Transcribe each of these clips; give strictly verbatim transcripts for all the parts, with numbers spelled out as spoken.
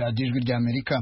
radiyo ijwi rya Amerika.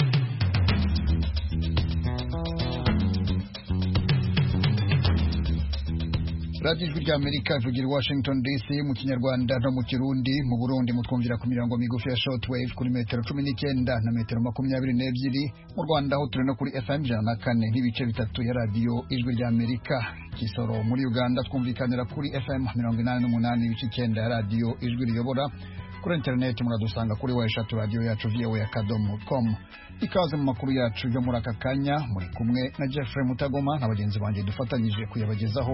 radiyo ijwi rya Amerika ivugira Washington D C mu Kinyarwanda no mu Kirundi. Mu Burundi mutwumvira ku mirongo migufi ya shortwave kuri metero cumi n'icyenda na metero makumyabiri n'ebyiri. Mu Rwanda aho turi no kuri F M ijana na kane n'ibice bitatu ya radiyo ijwi rya Amerika. Kisoro muri Uganda twumvikanira kuri F M mirongo inani n'umunani n'ibice icyenda ya radiyo ijwi riyobora. Kuri internet muradusanga kuri wa eshatu radio yacu v o a akadomo com. Ikaze mu makuru yacu yo muri aka kanya, muri kumwe na Jeffrey Mutagoma na bagenzi banjye dufatanyije kuyabagezaho.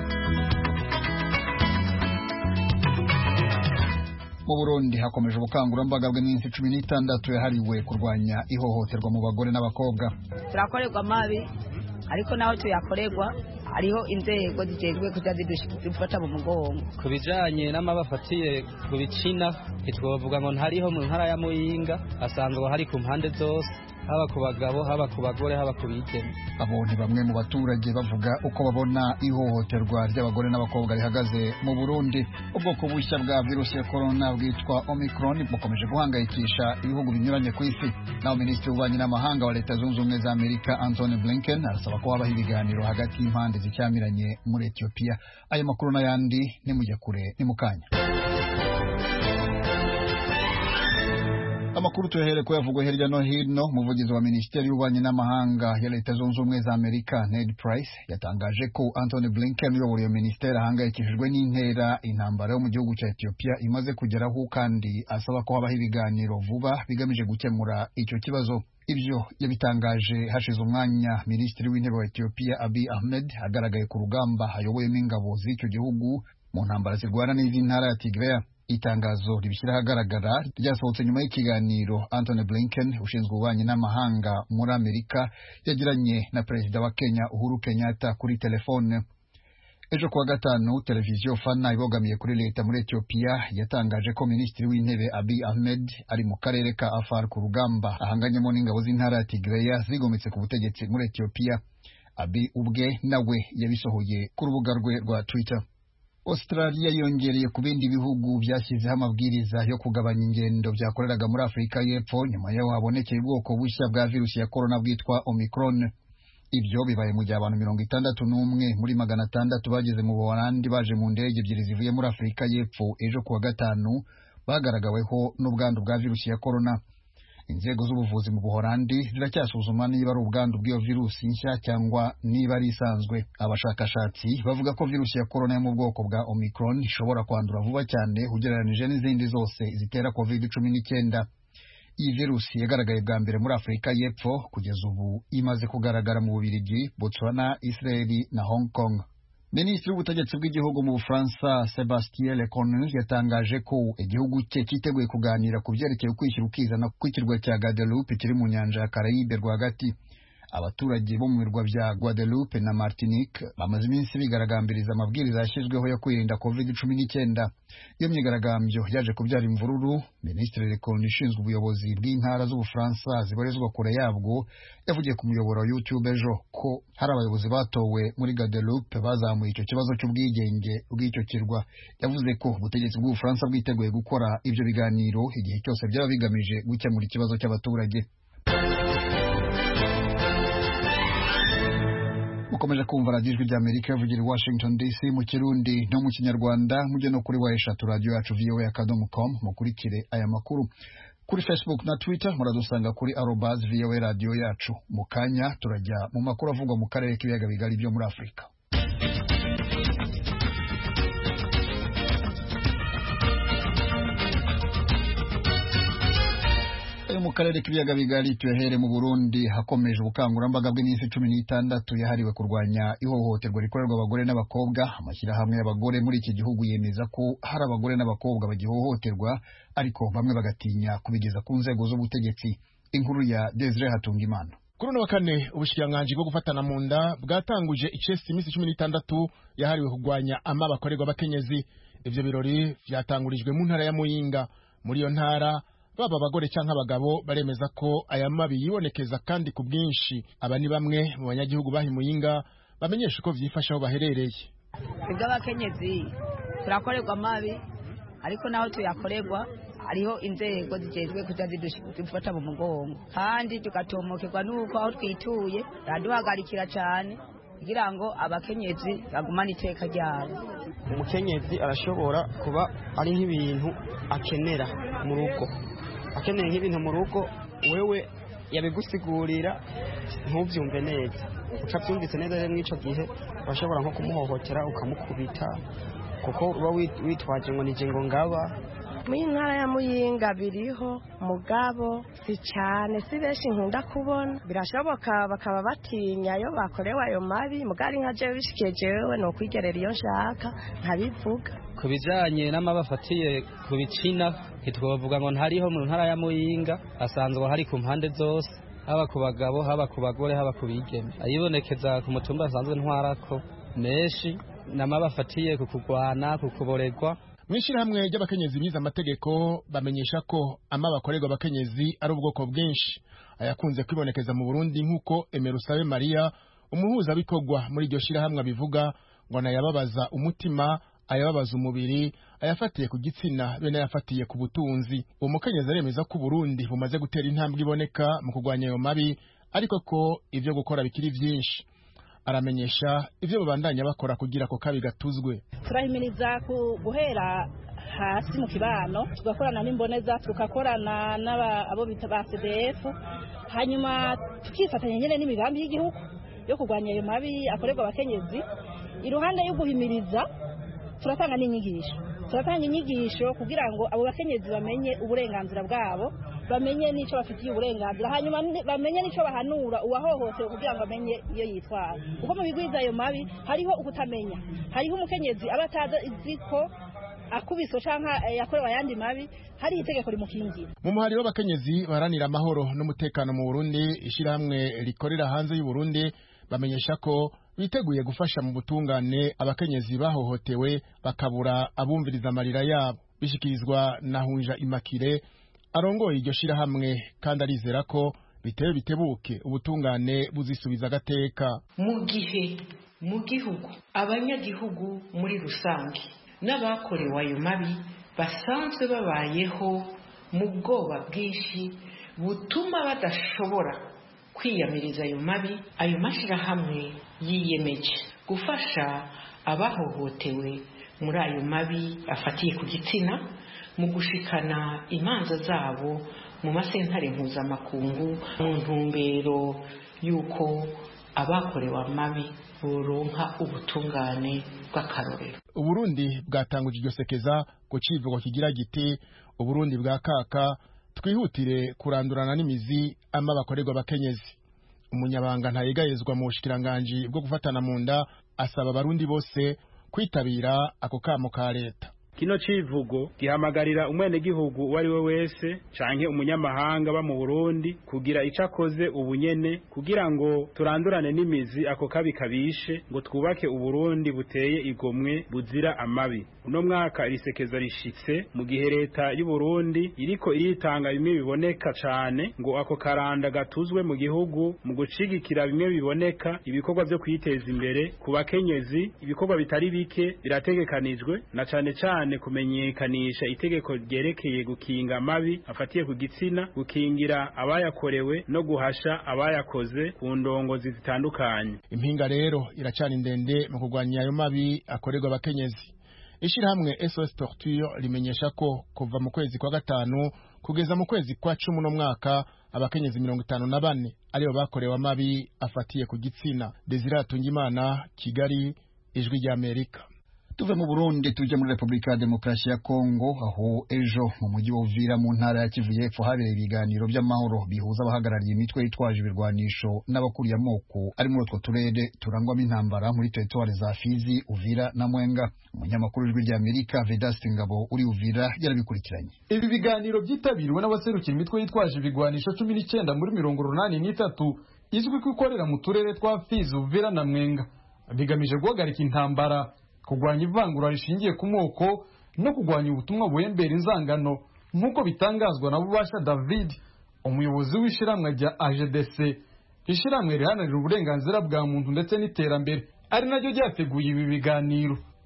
Mu Burundi hakomeje ubukangurambaga bw'iminsi cumi n'itandatu yahariwe kurwanya ihohoterwa mu bagore n'abakobwa. Turakorerwa mabi ariko naho tuyakorerwa hariho inzego zijejwe kuja zidufata mu mugongo. Kubijanye n'amabafatiye ku bicina twovuga ngo ntariho mu ntara ya Muyinga, asanzwe hari ku mpande zose, haba ku bagabo haba ku bagore haba ku bigeme. Abo ni bamwe mu baturage bavuga uko babona ihohoterwa ry'abagore n'abakobwa rihagaze mu Burundi. Ubwoko bushya bwa virusi ya corona bwitwa Omicron bukomeje guhangayikisha ibihugu binyuranye ku isi. Naho Minisitiri w'Ububanyi n'Amahanga wa Leta Zunze Ubumwe za Amerika Anthony Blinken arasaba ko habaho ibiganiro hagati y'impande zicyamiranye muri Ethiopia. Ayo makuru n'ayandi ni mujya kure ni mukanya. Amakuru tuyahere ko yavugwa hirya no hino. Umuvugizi wa Minisiteri y'Ububanyi n'Amahanga ya Leta Zunze Ubumwe za Amerika Ned Price yatangaje ko Anthony Blinken uyobora iyo minisiteri ahangayikishijwe n'intera intambara yo mu gihugu cya Ethiopia imaze kugeraho, kandi asaba ko habaho ibiganiro vuba bigamije gukemura icyo kibazo. Ibyo yabitangaje hashize umwanya Minisitiri w'Intebe wa Ethiopia Abiy Ahmed agaragaye ku rugamba hayoboyemo ingabo z'icyo gihugu mu ntambara zirwana n'izi ntara ya Tigray. Itangazo ribishyira ahagaragara ryasohotse nyuma y'ikiganiro Anthony Blinken ushinzwe ububanyi n'amahanga muri Amerika yagiranye na Perezida wa Kenya Uhuru Kenyatta kuri telefone. Ejo kuwa gatanu televiziyo Fana ibogamiye kuri leta muri Ethiopia yatangaje ko Minisitiri w'Intebe Abiy Ahmed ari mu karere ka Afar ku rugamba ahanganyemo n'ingabo z'intara ya Tigray zigometse ku butegetsi muri Ethiopia. Abiy ubwe nawe yabisohoye ku rubuga rwe rwa Twitter. Australia yongereye ku bindi bihugu byashyizeho amabwiriza yo kugabanya ingendo byakoreraga muri Afurika y'Epfo nyuma yaho habonekeye ubwoko bushya bwa virusi ya corona bwitwa Omicron. Ibyo bibaye mu gihe abantu mirongo itandatu n'umwe muri magana atandatu bageze mu Buholandi baje mu ndege ebyiri zivuye muri Afurika y'Epfo ejo kuwa gatanu bagaragaweho n'ubwandu bwa virusi ya corona. Inzego z'ubuvuzi mu Buholandi ziracyasuzuma niba ari ubwandu bw'iyo virusi nshya cyangwa niba ari isanzwe. Abashakashatsi bavuga ko virusi ya corona yo mu bwoko bwa Omicron ishobora kwandura vuba cyane ugereranije n'izindi zose zitera covid cumi n'icyenda. Iyi virusi yagaragaye bwa mbere muri Afurika y'Epfo, kugeza ubu imaze kugaragara mu Bubiligi, Botswana, Israel na Hong Kong. Minisitiri w'ubutegetsi bw'igihugu mu Bufaransa Sébastien Lecornu yatangaje ko igihugu cye cyiteguye kuganira ku byerekeye ukwishyira ukizana kw'ikirwa cya Guadeloupe kiri mu nyanja ya Caraïbe rwagati. Abaturage bo mu birwa bya Guadeloupe na Martinique bamaze iminsi bigaragambiriza amabwiriza yashyizweho yo kwirinda covid cumi n'icyenda. Iyo myigaragambyo yaje kubyara imvururu. Minisitiri Lecornu ushinzwe ubuyobozi bw'intara z'Ubufaransa zibarizwa kure yabwo yavugiye ku muyoboro wa YouTube ejo ko hari abayobozi batowe muri Guadeloupe bazamuye icyo kibazo cy'ubwigenge bw'icyo kirwa. Yavuze ko ubutegetsi bw'Ubufaransa bwiteguye gukora ibyo biganiro igihe cyose byaba bigamije gukemura ikibazo cy'abaturage. Mukomeje kumva radiyo ijwi rya Amerika ivugira Washington D C mu Kirundi no mu Kinyarwanda. Mujye no kuri wa eshatu radio yacu v o a akadomo com mukurikire aya makuru. Kuri Facebook na Twitter muradusanga kuri arobase v o a radio yacu. Mu kanya turajya mu makuru avugwa mu karere k'ibiyaga bigari byo muri Afurika. Mu karere k'ibiyaga bigari tuyahere mu Burundi hakomeje ubukangurambaga bw'iminsi cumi n'itandatu yahariwe kurwanya ihohoterwa rikorerwa abagore n'abakobwa. Amashyirahamwe y'abagore muri iki gihugu yemeza ko hari abagore n'abakobwa bagihohoterwa, ariko bamwe bagatinya kubigeza ku nzego z'ubutegetsi. Inkuru ya Desire Hatungimana. Kuri uno wa kane ubushikiranganji bwo gufatana mu nda bwatanguje icesi iminsi cumi n'itandatu yahariwe kurwanya ama bakorerwa abakenyezi. Ivyo birori vyatangurijwe mu ntara ya Muyinga. Muri iyo ntara baba abagore cyangwa abagabo baremeza ko aya mabi yibonekeza kandi ku bwinshi. Aba ni bamwe mu banyagihugu bahi Muyinga bamenyesha ko vyifasha aho baherereye. Ibyo abakenyezi turakorerwa mabi, ariko naho tuyakorerwa hariho inzego zijejwe kuja zidufata mu mugongo kandi tugatomokerwa n'uko aho twituye baraduhagarikira cyane kugira ngo abakenyezi bagumane iteka ryabo. Umukenyezi arashobora kuba ari nk'ibintu akenera mu rugo, akeneye nk'ibintu mu rugo, wewe yabigusigurira ntubyumve neza, uca byumvise neza rero mw'ico gihe urashobora nko kumuhohotera ukamukubita kuko uba witwaje ngo nije ngo ngaba. Muri ntara ya Muyinga biriho mugabo si cyane, si benshi nkunda kubona. Birashoboka bakaba batinya yo bakorewe ayo mabi, mugari nka jewe bishikiye jewe no kwigerera iyo nshaka nkabivuga. Ku bijanye n'amabafatiye ku bicina ntitwovuga ngo ntariho mu ntara ya Muyinga, asanzwe hari ku mpande zose, haba ku bagabo haba ku bagore haba ku bigeme. Ayibonekeza ku mutumba asanzwe ntwarako menshi n'amabafatiye ku kugwana, ku kuboregwa. Mwishirahamwe ry'abakenyezi biza amategeko bamenyesha ko amabakorerwa abakenyezi ari ubwoko bwinshi, ayakunze kwibonekeza mu Burundi nk'uko Emerusabe Maria umuhuza bikorwa muri iryo shirahamwe bivuga, ngo nayababaza umutima, ayababaza umubiri, ayafatiye ku gitsina, bene ayafatiye ku butunzi. Uwo mukenyezi aremeza ko Burundi bumaze gutera intambwe iboneka mu kurwanya ayo mabi, ariko ko ivyo gukora bikiri vyinshi. Aramenyesha ivyo babandanya bakora kugira ko kabi gatuzwe. Turahimiriza guhera hasi mu kibano, tugakorana n'imboneza, tugakorana n'abo bita ba C D F, hanyuma tukifatanya nyene n'imigambi y'igihugu yo kurwanya ayo mabi akorerwa abakenyezi. Iruhande yo guhimiriza turatanga n'inyigisho, turatanga inyigisho kugira ngo abo bakenyezi bamenye uburenganzira bwabo, bamenye nico bafitiye uburenganzira, hanyuma bamenye nico bahanura uwahohotewe kugira ngo amenye iyo yitwara. Uko mu bigwiza ayo mabi hariho ukutamenya, hariho umukenyezi aba atazi ko akubiso canka yakorewe ayandi mabi, hari itegeko rimukingira. Mu muhari w'abakenyezi baharanira amahoro n'umutekano mu Burundi, ishirahamwe rikorera hanze y'u Burundi, bamenyesha ko biteguye gufasha mu butungane abakenyezi bahohotewe bakabura abumviriza amarira yabo. Bishikirizwa na Hunja Imakire arongoye iryo shirahamwe, kandi arizera ko bitewe bitebuke ubutungane buzisubiza agateka. Mu gihe mu gihugu abanyagihugu muri rusange n'abakorewe ayo mabi basanzwe babayeho mu bwoba bwinshi butuma badashobora kwiyamiriza ayo mabi, ayo mashirahamwe yiyemeje gufasha abahohotewe muri ayo mabi afatiye ku gitsina mu gushikana imanza zabo mu masentare mpuzamakungu mu ntumbero y'uko abakorewe amabi boronka ubutungane bw'akarorero. Uburundi bwatanguje iryo sekeza ku civugo kigira giti Uburundi bwa kaka, twihutire kurandurana n'imizi ama bakorerwa abakenyezi. Umunyabanga ntayegayezwa mu bushikiranganje bwo gufatana mu nda asaba abarundi bose kwitabira ako kamo ka leta. Kino civugo gihamagarira umwene gihugu uwari we wese canke umunyamahanga ba mu Burundi kugira icakoze ubunyene kugira ngo turandurane n'imizi ako kabi kabishe, ngo twubake Uburundi buteye igomwe buzira amabi. Uno mwaka irisekeza rishitse mu gihe leta y'u Burundi iriko iritanga bimwe biboneka cane ngo ako karanda gatuzwe mu gihugu mu gucigikira bimwe biboneka ibikorwa byo kwiteza imbere ku bakenyezi. Ibikorwa bitari bike birategekanijwe, na cane cane kumenyekanisha itegeko ryerekeye gukinga amabi afatiye ku gitsina, gukingira abayakorewe no guhasha abayakoze ku ndongozi zitandukanye. Impinga rero iracana ndende mu kurwanya ayo mabi akorerwa abakenyezi. Ishirahamwe S O S Torture rimenyesha ko kuva mu kwezi kwa gatanu kugeza mu kwezi kwa cumi no mwaka abakenyezi mirongo itanu na bane aribo bakorewe amabi afatiye ku gitsina. Desire Tungimana, Kigali, Ijwi rya Amerika. Tuve mu Burundi tuje muri Republika ya Demokarasi ya Kongo, aho ejo mu mujyi wa Uvira mu ntara ya Kivu y'Epfo habereye ibiganiro by'amahoro bihuza abahagarariye imitwe yitwaje ibirwanisho n'abakuriye amoko ari muri utwo turere turangwamo intambara muri teritwari za Fizi, Uvira na Mwenga. Umunyamakuru w'Ijwi rya Amerika Vedaste Ngabo uri Uvira yarabikurikiranye. Ibi biganiro byitabiriwe n'abaserukira imitwe yitwaje ibirwanisho cumi n'icyenda muri mirongo runani n'itatu izwi ko ikorera mu turere twa Fizi, Uvira na Mwenga, bigamije guhagarika intambara, kugwanya ivangura rishingiye ku moko no kugwanya ubutumwa buhembera inzangano, nk'uko bitangazwa na Bubasha David, umuyobozi w'ishiramwe rya A G D C, ishiramwe riharanira uburenganzira bwa muntu ndetse n'iterambere, ari naryo ryateguye ibi biganiro.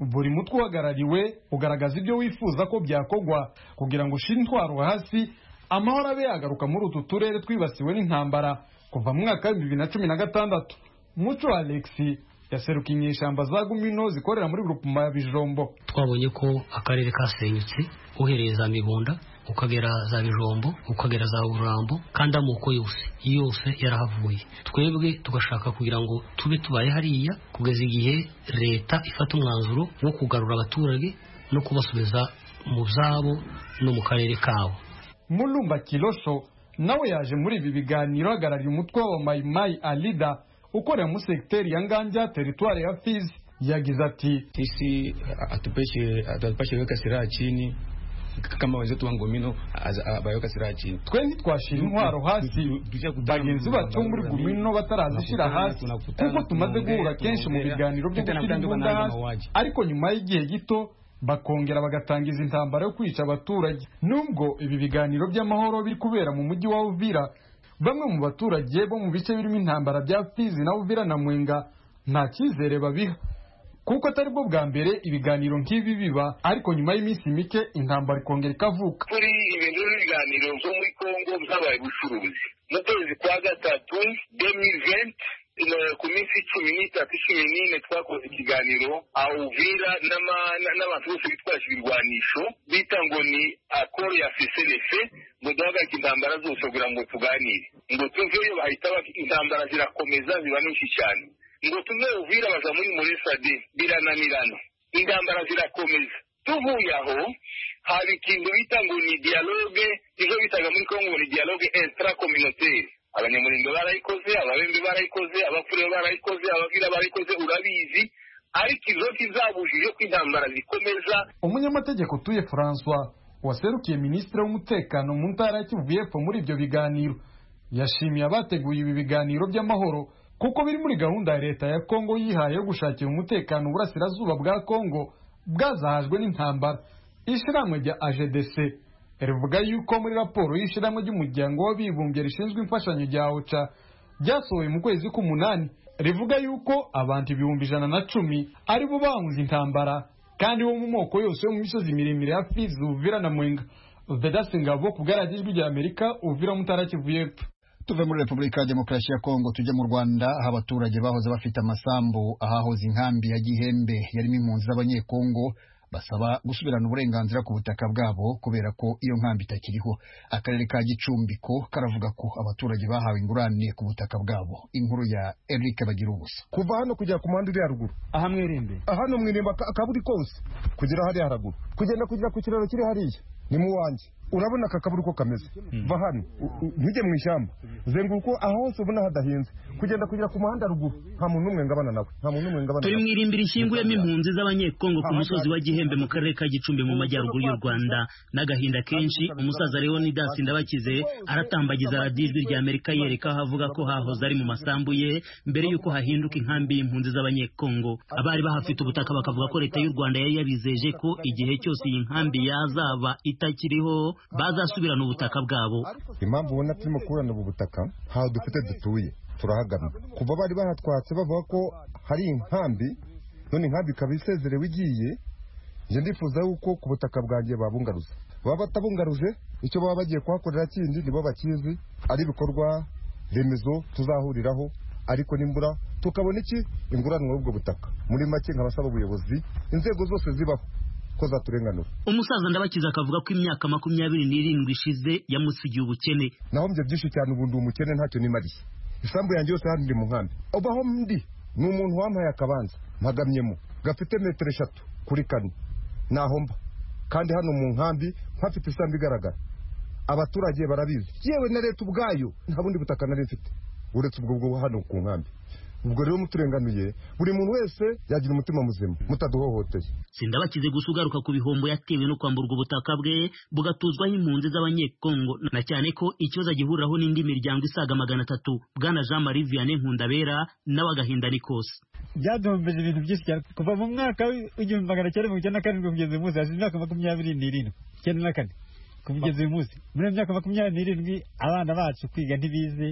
buri mutwe uhagarariwe ugaragaza ibyo wifuza ko byakogwa kugira ngo ushire intwaro hasi amahoro abe yagaruka muri utu turere twibasiwe n'intambara kuva mu mwaka wa bibiri na cumi na gatandatu. Muco Alexi yaserukiye inyeshyamba za Gumino zikorera muri groupement ya Bijombo. Twabonye ko akarere kasenyutse uhereye za Mibunda ukagera za Bijombo ukagera za Urambo kandi amoko yose yose yarahavuye. Twebwe tugashaka kugira ngo tube tubaye hariya kugeza igihe leta ifata umwanzuro wo kugarura abaturage no kubasubiza mu zabo no mu karere kabo. Mulumba Kilosho nawe yaje muri ibi biganiro ahagarariye umutwe wa Mai Mai Alida ukorera mu sekteri ya Nganja teritwari ya Fizi. Yagize ati sisi atupeshe atupeshe weka silaha chini kama wenzetu wa Gumino bayaweka silaha chini. Twe ntitwashira intwaro hasi bagenzi bacu muri Gumino batarazishira hasi kuko tumaze guhura kenshi mu biganiro byo gushyira imbunda hasi, ariko nyuma y'igihe gito bakongera bagatangiza intambara yo kwica abaturage. Nubwo ibi biganiro by'amahoro biri kubera mu mujyi wa Uvira, bamwe mu baturage bo mu bice birimo intambara bya Fizi na Uvira na Mwenga nta cyizere babiha kuko atari bwo bwa mbere ibiganiro nk'ibi biba, ariko nyuma y'iminsi mike intambara ikongera ikavuka. Kuri ibintu by'ibiganiro byo muri Kongo byabaye bucuruzi mu kwezi kwa gatatu twenty twenty ku minsi cumi n'itatu cumi n'ine twakoze ikiganiro aho Uvira n'abantu bose bitwaje ibirwanisho bita ngo ni akoro ya feselese ngo duhagarike intambara zose kugira ngo tuganire, ngo tuveyo bahita intambara zirakomeza ziba nyinshi cyane, ngo tuve Uvira baza muri Moresade birananirana, intambara zirakomeza. Tuvuye aho hari ikintu bita ngo ni dialogue, ivyo bitaga muri Kongo ni dialogue intra-communautaire. Abanyamulenge barayikoze, ababembe barayikoze, abafure barayikoze, abavira barayikoze, urabizi, ariko izo kizabujije ko intambara zikomeza. Umunyamategeko Tuye François waserukiye ministre w'umutekano mu ntara ya Kivu y'Epfo muri ibyo biganiro yashimiye abateguye ibi biganiro by'amahoro kuko biri muri gahunda ya leta ya Kongo yihaye yo gushakira umutekano uburasirazuba bwa Kongo bwazahajwe n'intambara. Ishiramwe rya A G D C rivuga yuko muri raporo y'ishiramwe ry'umuryango w'abibumbye rishinzwe imfashanyo rya OCHA ryasohoye mu kwezi k'umunani rivuga yuko abantu ibihumbi ijana na cumi ari bo bahunze intambara kandi bo mu moko yose yo mu misozi miremire ya Fizi, Uvira na Mwenga. Vedasi Ngabo kugaragijwe rya Amerika, Uvira mu ntara Kivu y'Epfo. Tuve muri Repubulika ya Demokarasi ya Kongo tujye mu Rwanda aho abaturage bahoze bafite amasambu ahahoze inkambi ya Gihembe yarimo impunzi z'abanyekongo basaba gusubirana uburenganzira ku butaka bwabo kubera ko iyo nkambi itakiriho. Akarere ka Gicumbi ko karavuga ko abaturage bahawe ingurane ku butaka bwabo. Inkuru ya Eric Bagirubusa. Kuva hano kujya ku muhanda uri haruguru aha Mwirembe, hano Mwirembe akaburi kose kugera hariya haruguru kugenda kugera ku kiraro kiri hariya ni mu wanje. Urabona aka kaburi ko kameze hmm. Va hano ntujye mu ishyamba zenguruko aho hose ubona hadahinze kugenda kugera ku muhanda ruguru nta muntu umwe ngabana nawe nta muntu umwe ngabana. Turi mwirimbira ishyinguyemo impunzi z'abanyekongo ku musozi wa Gihembe mu karere ka Gicumbi mu majyaruguru y'u Rwanda. N'agahinda kenshi umusaza Leonidas Ndabakize aratambagiza radiyo Ijwi rya Amerika yereka aho avuga ko hahoze ari mu masambu ye mbere y'uko hahinduka inkambi y'impunzi z'abanyekongo. Abari bahafite ubutaka bakavuga ko leta y'u Rwanda yari yabizeje ko igihe cyose iyi nkambi yazaba itakiriho bazasubirana ubutaka bwabo. Impamvu ubona turimo kurana ubu butaka ntaho dufite dutuye turahagana kuva bari bahatwatse bavuga ko hari inkambi none inkambi ikaba isezerewe igiye. Je ndifuza yuko ku butaka bwanjye babungaruza, baba batabungaruje icyo baba bagiye kuhakorera kindi nibo bakizi, ari bikorwa remezo tuzahuriraho, ariko nimbura tukabona iki inguranwa ubwo butaka. Muri make nkabasaba ubuyobozi inzego zose zibaho ko zaturenganura. Umusaza Ndabakiza akavuga ko imyaka makumyabiri n'irindwi ishize yamusigiye ubukene. Naho mbye byinshi cyane ubundi umukene ntacyo nimariye. Isambu yanjye yose handi mu nkambi ubaho ndi ni umuntu wampaye akabanza mpagamyemo gafite metero eshatu kuri kane naho mba kandi hano mu nkambi mpafite isambu igaragara. Abaturage barabizi yewe na leta ubwayo nta bundi butaka nari mfite uretse ubwo bwo hano ku nkambi. Ubwo rero muturenganuye buri muntu wese yagira umutima muzima mutaduhohoteye. Sindabakize gusugaruka ku bihombo yatewe no kwamburwa ubutaka bwe bugatuzwaho impunzi z'abanyekongo na cyane ko ikibazo gihuriraho n'indi miryango isaga magana atatu. Bwana Jean Marie Vianney Nkundabera n'abagahinda ni kose. Byadombeje ibintu byinshi cyane kuva mu mwaka w'igihumbi magana cyenda mirongo icyenda na karindwi kugeza uyu munsi hashize imyaka makumyabiri n'irindwi icyenda na kane kugeza uyu munsi. Muri iyo myaka makumyabiri n'irindwi abana bacu kwiga ntibize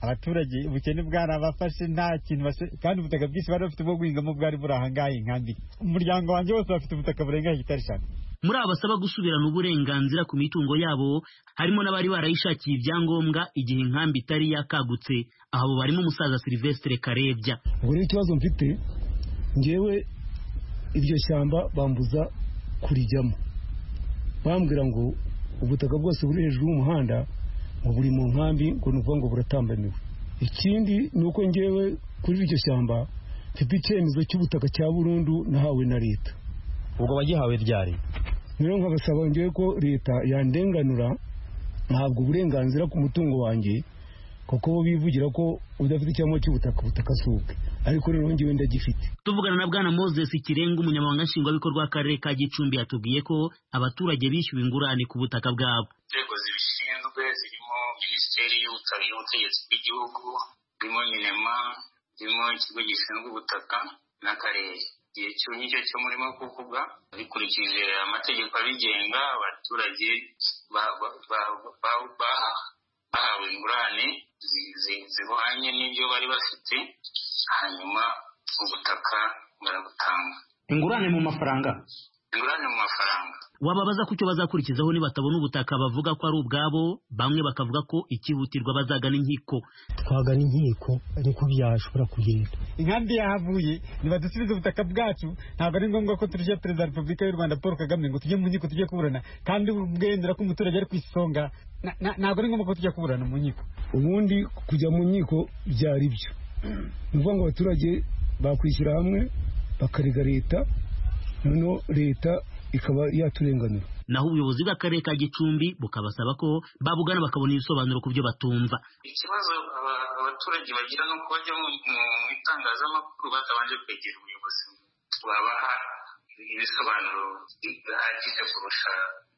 abaturage ubukene bwarabafashe nta kintu kandi ubutaka bwinshi bari bafite bwo guhingamo bwari buri ahangaha inkambi umuryango wanjye wose bafite ubutaka burenga hegitari eshanu. Muri aba basaba gusubirana uburenganzira ku mitungo yabo harimo n'abari barayishakiye ibyangombwa igihe inkambi itari yakagutse. Aho barimo umusaza Silvestre Karebya. Ngo rero ikibazo mfite ngewe iryo shyamba bambuza kurijyamo, bambwira ngo ubutaka bwose buri hejuru y'umuhanda ngo buri mu nkambi ngo nuvuga ngo buratambamiwe. Ikindi nuko ngewe kuri iryo shyamba mfite icyemezo cy'ubutaka cya burundu nahawe na leta. Ubwo bagihawe ryari? Rero nkabasaba ngewe ko leta yandenganura ntabwo uburenganzira ku mutungo wanjye, kuko bo bivugira ko udafite icyamo cy'ubutaka ubutaka suke, ariko rero ngewe ndagifite. Tuvugana na Bwana Moses Kirenga, umunyamabanga nshingwabikorwa w'akarere ka Gicumbi, yatubwiye ko abaturage bishyuwe ingurane ku butaka bwabo. Inzego zibishinzwe zirimo Minisiteri y'Ubutegetsi bw'Igihugu, zirimo Minema, zirimo ikigo gishinzwe ubutaka n'akarere. Igihe cy'icyo cyo murimo kuvuga bikurikije amategeko abigenga, abaturage bahawe ingurane zihwanye n'ibyo bari bafite, hanyuma ubutaka barabutanga. Ingurane mu mafaranga? Ingurane mu mafaranga. Wababaza ku cyo bazakurikizaho nibatabona ubutaka bavuga ko ari ubwabo, bamwe bakavuga ko ikihutirwa bazagana inkiko. Twagana inkiko ariko byashobora kugenda. Inkambi yahavuye nibadusubize ubutaka bwacu, ntabwo ari ngombwa ko turije Perezida wa Repubulika y'u Rwanda Paul Kagame ngo tujye mu nkiko tujye kuburana, kandi ubwendera ko umuturage ari ku isonga, ntabwo ari ngombwa ko tujya kuburana mu nkiko. Ubundi kujya mu nkiko byari byo nuvuga ngo abaturage bakwishyira hamwe bakarega leta, noneho leta ikaba yaturenganura. Naho ubuyobozi bw'akarere ka Gicumbi bukabasaba ko babugana bakabona ibisobanuro ku byo batumva. Ikibazo abaturage bagira no kubajya mu itangazamakuru batabanje kwegera ubuyobozi babaha ibisobanuro bihagije kurusha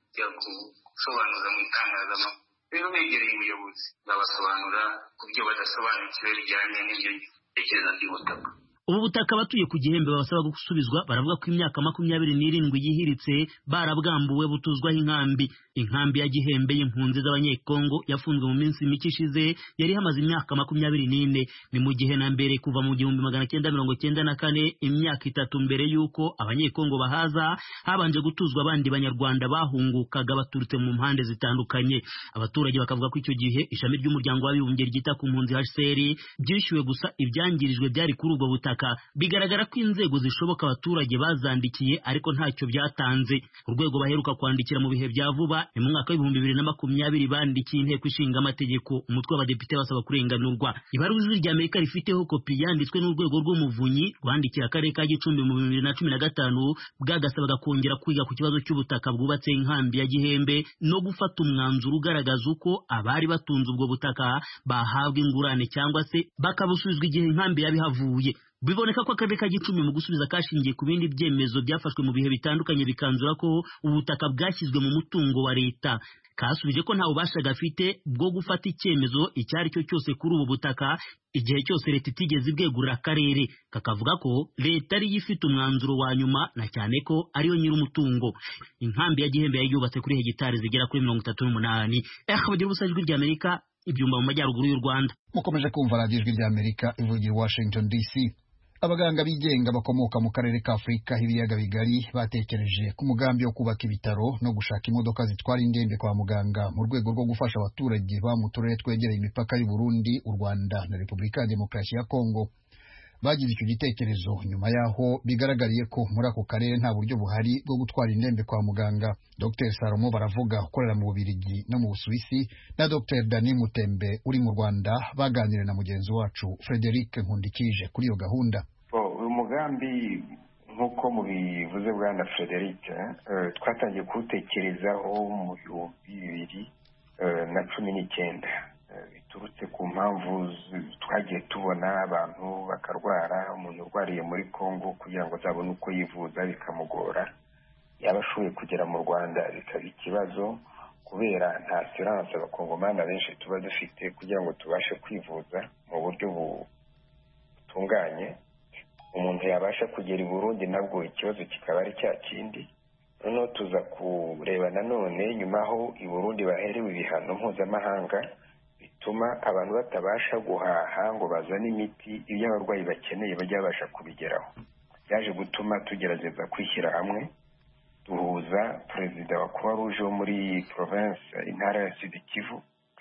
gusobanuza mu itangazamakuru. Rero begereye ubuyobozi babasobanura ku byo badasobanukiwe bijyanye n'ibyo bitekerezo by'ubutaka. Ubu butaka abatuye ku Gihembe babasaba gusubizwa baravuga ko imyaka makumyabiri n'irindwi yihiritse barabwambuwe butuzwaho inkambi. Inkambi ya Gihembe y'impunzi z'abanyekongo yafunzwe mu minsi mike ishize, yari hamaze imyaka makumyabiri n'ine. Ni mu gihe na mbere kuva mu gihumbi magana cyenda mirongo cyenda na kane, imyaka itatu mbere y'uko abanyekongo bahaza, habanje gutuzwa abandi banyarwanda bahungukaga baturutse mu mpande zitandukanye. Abaturage bakavuga ko icyo gihe ishami ry'umuryango w'abibumbye ryita ku mpunzi H C R byishyuwe gusa ibyangirijwe byari kuri ubwo butaka. Bigaragara ko inzego zishoboka abaturage bazandikiye ariko ntacyo byatanze. Urwego baheruka kwandikira mu bihe bya vuba ni mu mwaka w'ibihumbi bibiri na makumyabiri bandikiye inteko ishinga amategeko, umutwe w'abadepite basaba kurenganurwa. Ibaruwa rya Amerika rifiteho kopi yanditswe n'urwego rw'umuvunyi rwandikiye akarere ka Gicumbi mu bibiri na cumi na gatanu, bwagasabaga kongera kwiga ku kibazo cy'ubutaka bwubatse inkambi ya Gihembe no gufata umwanzuro ugaragaza uko abari batunze ubwo butaka bahabwa ingurane cyangwa se bakabusubizwa igihe inkambi yabihavuye. Biboneka ko akarere ka Gicumbi mu gusubiza kashingiye ku bindi byemezo byafashwe mu bihe bitandukanye bikanzura ko ubutaka bwashyizwe mu mutungo wa leta. Kasubije ko nta bubasha gafite bwo gufata icyemezo icyo ari cyo cyose kuri ubu butaka igihe cyose leta itigeze ibwegurira akarere. Kakavuga ko leta ari ifite umwanzuro wa nyuma na cyane ko ariyo nyiri umutungo. Inkambi ya Gihembe yubatse kuri hegitari zigera kuri mirongo itatu n'umunani. Eh bagira ubusajwi rya Amerika ibyumba mu majyaruguru y'u Rwanda. Mukomeje kumva radio ijwi rya Amerika ivugira Washington D C. Abaganga bigenga bakomoka mu karere ka Afurika h'ibiyaga bigari batekereje ku mugambi wo kubaka ibitaro no gushaka imodoka zitwara indembe kwa muganga mu rwego rwo gufasha abaturage ba mu turere twegereye imipaka y'u Burundi, u Rwanda na Repubulika ya Demokarasi ya Kongo. Bagize icyo gitekerezo nyuma yaho bigaragariye ko muri ako karere nta buryo buhari bwo gutwara indembe kwa muganga. Docteur Salomo Baravuga ukorera mu Bubiligi no mu Busuwisi na Docteur Dani Mutembe uri mu Rwanda baganira na mugenzi wacu Frederic Nkundikije kuri iyo gahunda. Uyu mugambi nk'uko mubivuze bwana Frederic twatangiye kuwutekerezaho mu bihumbi bibiri na cumi n'icyenda, biturutse ku mpamvu twagiye tubona abantu bakarwara, umuntu urwariye muri Kongo kugira ngo azabone uko yivuza bikamugora, yaba ashoboye kugera mu Rwanda bikaba ikibazo kubera nta assurance abakongomani benshi tuba dufite kugira ngo tubashe kwivuza mu buryo butunganye. Umuntu yabasha kugera i Burundi nabwo ikibazo kikaba ari cya kindi. Noneho tuza kureba nanone nyuma aho i Burundi baherewe ibihano mpuzamahanga bituma abantu batabasha guhaha ngo bazane imiti ibyo abarwayi bakeneye bajya babasha kubigeraho. Byaje gutuma tugerageza kwishyira hamwe duhuza perezida wa Croix Rouge wo muri province intara ya Sud Kivu,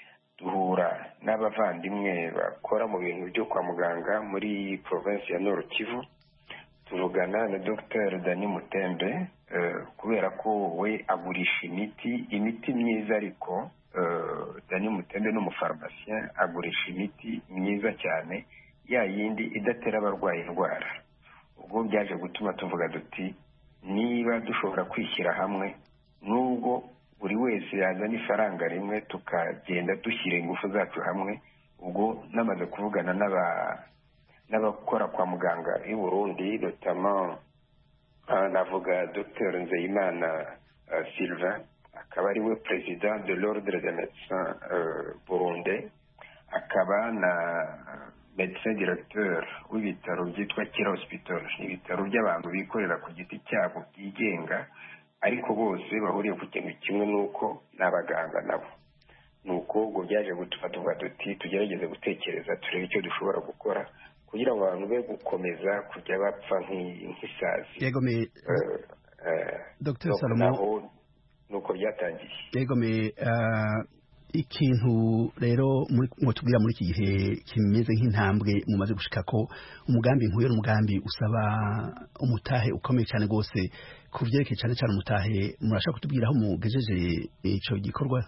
duhura n'abavandimwe bakora mu bintu byo kwa muganga muri province ya Nord Kivu, tuvugana na Docteur Dani Mutembe uh, kubera ko we agurisha imiti imiti myiza, ariko uh, Dani Mutembe n'umufarmacien agurisha imiti myiza cyane ya yindi idatera abarwayi indwara. Ubwo byaje gutuma tuvuga duti niba dushobora kwishyira hamwe, nubwo buri wese yazana ifaranga rimwe tukagenda dushyira ingufu zacu hamwe. Ubwo namaze kuvugana n'aba n'abakora kwa muganga i Burundi, notamment uh, navuga Docteur Nzeyimana uh, Sylvain, akaba ari we president de l'ordre des médecins uh, burundais, akaba na médecin directeur w'ibitaro byitwa Kira Hospital, ibitaro by'abantu bikorera ku giti cyabo byigenga, ariko bose bahuriye ku kintu kimwe, nuko n'abaganga nabo. Nuko ubwo byaje gutuma tuvuga duti tugerageze gutekereza turebe icyo dushobora gukora kugira ngo abantu be gukomeza kujya bapfa nk'isazi. Yego me uh, uh, Docteur Salomo, nuko byatangiye. Yego me uh, ikintu rero muri ngo tubwira muri iki gihe kimeze nk'intambwe mumaze gushika ko umugambi nkuyo n'umugambi usaba umutahe ukomeye cyane gose kuvyerekeye cyane cyane umutahe, murashaka kutubwira aho mugejeje ico gikorwa?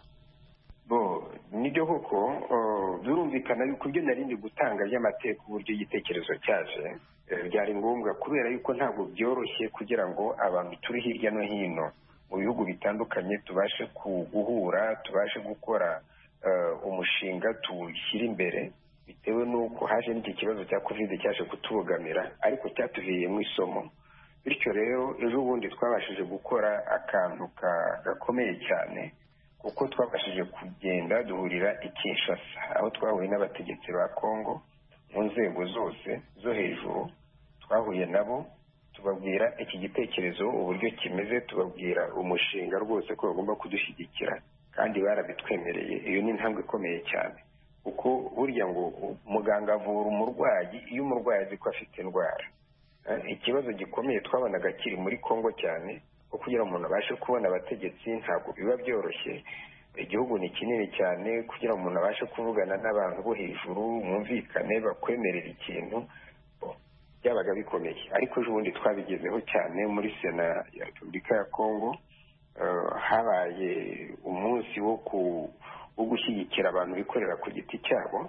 Bo nibyo koko birumvikana yuko ibyo narindi gutanga by'amateka uburyo igitekerezo cyaje byari ngombwa, kubera yuko ntabwo byoroshye kugira ngo abantu turi hirya no hino mu bihugu bitandukanye tubashe guhura, tubashe gukora uh, umushinga tuwushyira imbere, bitewe n'uko haje n'iki kibazo cya covid cyaje kutubogamira, ariko cyatuviriyemo isomo. Bityo rero ejo bundi twabashije gukora akantu gakomeye cyane, kuko twabashije kugenda duhurira i Kinshasa, aho twahuye n'abategetsi ba Kongo mu nzego zose zo hejuru. Twahuye nabo tubabwira iki gitekerezo uburyo kimeze, tubabwira umushinga rwose ko bagomba kudushyigikira, kandi barabitwemereye. Iyo ni intambwe ikomeye cyane, kuko burya ngo muganga avura umurwayi iyo umurwayi azi ko afite indwara. Ikibazo gikomeye twabonaga kiri muri Kongo cyane, ko kugira umuntu abashe kubona abategetsi ntabwo biba byoroshye. Igihugu ni kinini cyane, kugira umuntu abashe kuvugana n'abantu bo hejuru mwumvikane bakwemerera ikintu byabaga bikomeye. Ariko ejo bundi twabigezeho cyane muri Sena ya Repubulika ya Kongo. Uh, habaye umunsi wo ku wo gushyigikira abantu bikorera ku giti cyabo.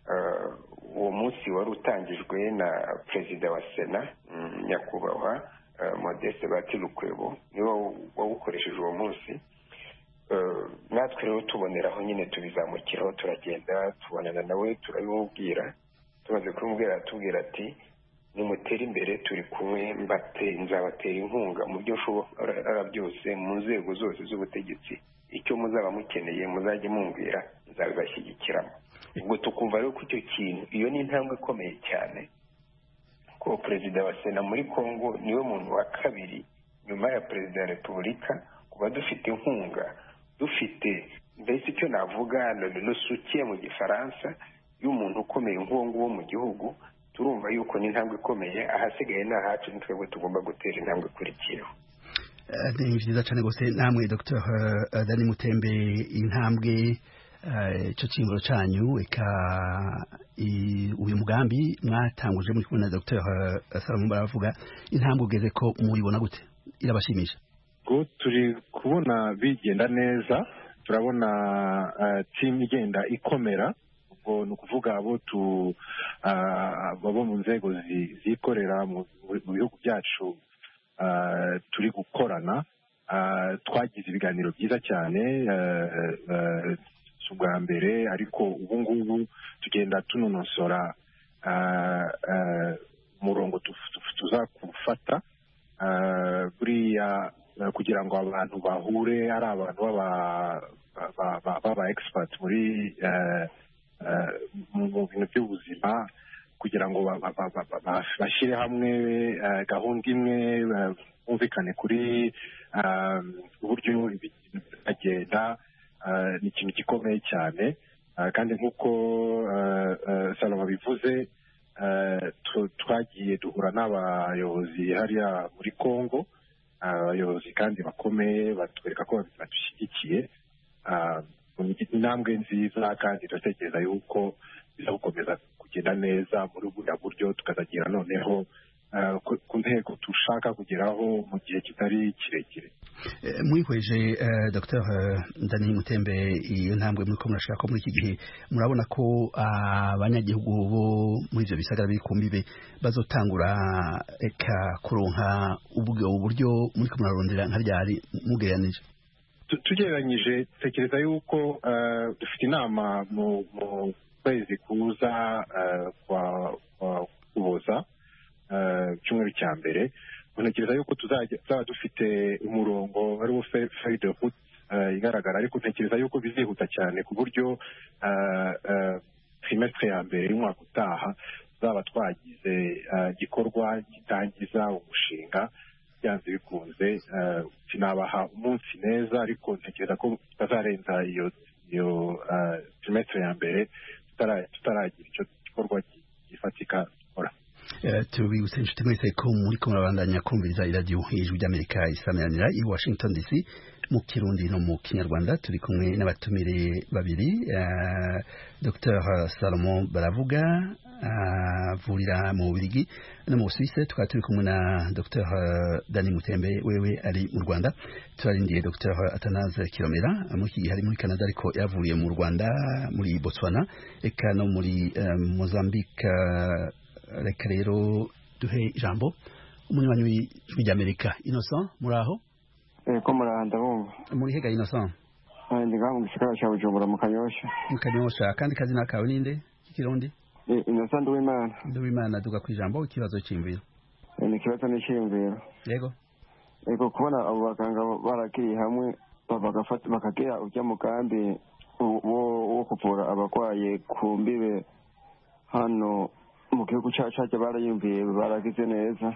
Uh, uwo munsi wari utangijwe na perezida wa Sena mm, nyakubahwa uh, Modeste Batilukwebo, niwe wawukoresheje uwo munsi. Uh, natwe rero tuboneraho nyine tubizamukiraho, turagenda tubonana nawe turabimubwira. Tumaze kumubwira tubwira ati nimutera imbere turi kumwe, mbate nzabatera inkunga mu byo ushobora byose mu nzego zose z'ubutegetsi. Icyo muzaba mukeneye muzajye mumbwira, nzabibashyigikiramo. Ubwo tukumva rero ko icyo kintu, iyo ni intambwe ikomeye cyane, ko perezida wa Sena muri Kongo niwe muntu wa kabiri nyuma ya perezida wa Repubulika kuba dufite inkunga, dufite mbese icyo navuga le soutien mu gifaransa y'umuntu ukomeye nk'uwo nguwo mu gihugu. Turumva yuko ni intambwe ikomeye, ahasigaye ni ahacu, ni twebwe tugomba gutera intambwe ikurikiyeho. Ni byiza cyane rwose. Namwe Docteur Dani Mutembe, intambwe icyo cyimuro cyanyu eka uyu mugambi mwatanguje muri kumwe na Docteur Salomo baravuga, intambwe ugeze ko muyibona gute? Irabashimisha? Go turi kubona bigenda neza, turabona team igenda ikomera. Ni ukuvuga abo tu babo mu nzego zikorera mu bihugu byacu turi gukorana. Twagize ibiganiro byiza cyane ubwa mbere, ariko ubu ngubu tugenda tunonosora umurongo tuzakufata buriya kugira ngo abantu bahure ari abantu baba expert muri mu bintu by'ubuzima, kugira ngo bashyire hamwe gahunda imwe, bumvikane kuri uburyo bagenda. Ni ikintu gikomeye cyane. kandi nk'uko Salomo bivuze twagiye duhura n'abayobozi hariya muri Congo, abayobozi kandi bakomeye batwereka ko badushyigikiye. Intambwe nziza kandi turatekereza yuko biza gukomeza kugenda neza muri buriya buryo, tukazagira noneho ku ntego dushaka kugeraho mu gihe kitari kirekire. Mwihweje Dr Dani Mutembe, iyo ntambwe muri ko murashaka ko muri iki gihe murabona ko abanyagihugu bo muri ivyo bisagara biri ku mbibe bazotangura eka kuronka ubwo buryo muri ko murarondera nka ryari mugeranije? Tugereranyije tekereza yuko dufite inama mu kwezi kuza kwa kuboza cyumweru cya mbere. Ntekereza yuko tuzaba dufite umurongo wari wo feuille de route igaragara, ariko ntekereza yuko bizihuta cyane ku buryo trimestre ya mbere y'umwaka utaha tuzaba twagize igikorwa gitangiza umushinga. Byanze bikunze sinabaha umunsi neza, ariko ntekereza ko tutazarenza iyo iyo trimestre ya mbere tutaragira icyo gikorwa gifatika dukora. Tubibutse inshuti mwese ko muri ko murabandanya kumviriza iradiyo Ijwi ry'Amerika isameranira i Washington D C mu Kirundi no mu Kinyarwanda. Turi kumwe n'abatumire babiri, Dr Salomo Baravuga avurira mu Bubiligi no mu Suisse, tukaba turi kumwe na Dr Dani Mutembe wewe ari mu Rwanda. Turarindiye Dr Atanaze Kilomera mu iki gihe ari muri Canada, ariko yavuriye mu Rwanda, muri Botswana eka no muri Mozambique. Reka rero duhe ijambo umunywanyi w'Ijwi ry'Amerika Innocent. Muraho? Eko muranda bumva. Muri hega Innocent? Ndi ngaho mu gisagara cya Bujumbura mu Kanyosha. Mu Kanyosha. Kandi kazina kawe ninde kikirundi? Innocent Nduwimana. Nduwimana, duga ku ijambo ikibazo cy'imviro. Ni ikibazo n'iciyumviro. Yego. Ego kubona abo baganga barakiri hamwe bagafata bakagira ujya mu kambi wo kuvura abarwaye ku mbibe hano mu gihugu cyacu barayumviye baragize neza,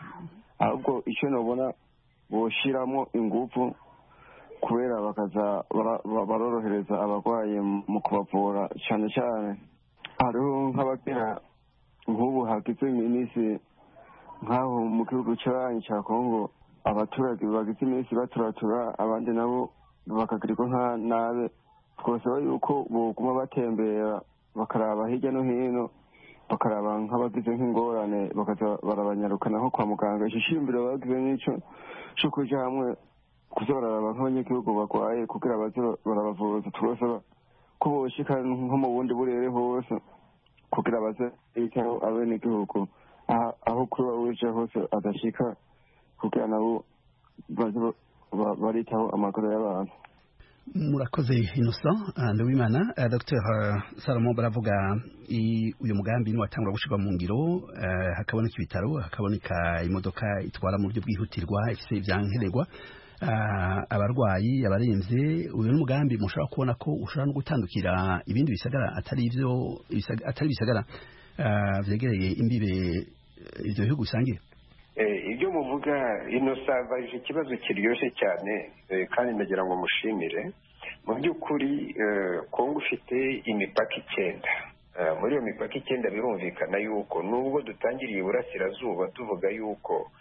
ahubwo icyo nabona boshiramo ingufu kubera bakaza barorohereza abarwayi mu kubavura. Cyane cyane hariho nk'abagera nk'ubu hagize iminsi nk'aho mu gihugu cyanyu cya Kongo abaturage bagize iminsi baturatura, abandi nabo bakagirirwa nka nabe. Twasaba yuko boguma batembera bakaraba hirya no hino, bakaraba nk'abagize nk'ingorane bakaza barabanyarukana nko kwa muganga. Ishishimbiro bagize n'icyo cyo kuja hamwe kuza bararaba nk'abanyagihugu barwaye kugira baze barabavuza. Turasaba ko boshika nko mu bundi burere hose kugira baze bitaho abenegihugu aho kuba uje hose adashika, kugira nabo baze baritaho amagara y'abantu. Murakoze Innocent Nduwimana. uh, Dr Salomo Baravuga, uyu mugambi ni watangura gushirwa mu ngiro, uh, hakaboneka ibitaro, hakaboneka imodoka itwara mu buryo bwihutirwa ifite ibyankenerwa uh, abarwayi abarenze. Uyu mugambi mushobora kubona ko ushobora no gutandukira ibindi bisagara atari ivyo atari bisagara uh, vyegereye imbibe ivyo bihugu bisangiye. Ibyo muvuga Innocent baje ikibazo kiryoshye cyane, kandi ndagira ngo mushimire. Mu by'ukuri Kongo ifite imipaka icyenda. Muri iyo mipaka icyenda birumvikana yuko nubwo dutangiriye iburasirazuba tuvuga yuko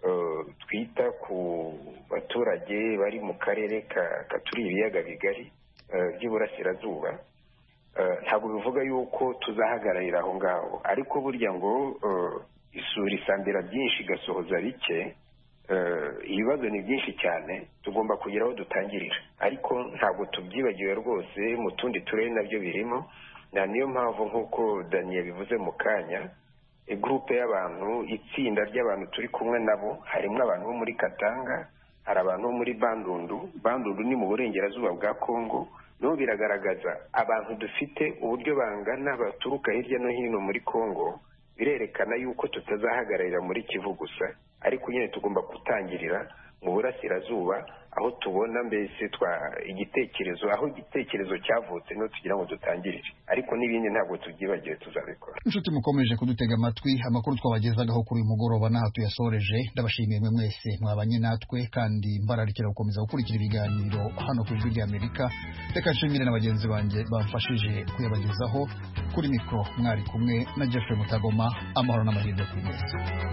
twita ku baturage bari mu karere katuri ibiyaga bigari by'iburasirazuba, ntabwo bivuga yuko tuzahagararira aho ngaho, ariko burya ngo isuri isambira byinshi igasohoza bike. Ibibazo ni byinshi cyane, tugomba kugira aho dutangirira, ariko ntabwo tubyibagiwe rwose. Mu tundi turere nabyo birimo, na niyo mpamvu nk'uko Daniel bivuze mu kanya, groupe y'abantu, itsinda ry'abantu turi kumwe nabo, harimo abantu bo muri Katanga, hari abantu bo muri Bandundu. Bandundu ni mu burengerazuba bwa Kongo. No biragaragaza abantu dufite uburyo bangana baturuka hirya no hino muri Kongo. Birerekana yuko tutazahagararira muri Kivu gusa, ariko nyine tugomba gutangirira mu burasirazuba aho tubona mbese twa igitekerezo aho igitekerezo cyavutse no tugira ngo dutangirire, ariko n'ibindi ntabwo tubyibagiwe tuzabikora. Inshuti mukomeje kudutega amatwi, amakuru twabagezagaho kuri uyu mugoroba n'aha tuyasoreje. Ndabashimiye mwe mwese mwabanye natwe kandi mbararikira gukomeza gukurikira ibiganiro hano ku Ijwi ry'Amerika. Reka nshimire na bagenzi banjye bamfashije kuyabagezaho. Kuri mikro mwari kumwe na Jeffrey Mutagoma. Amahoro n'amahirwe kuri mwese.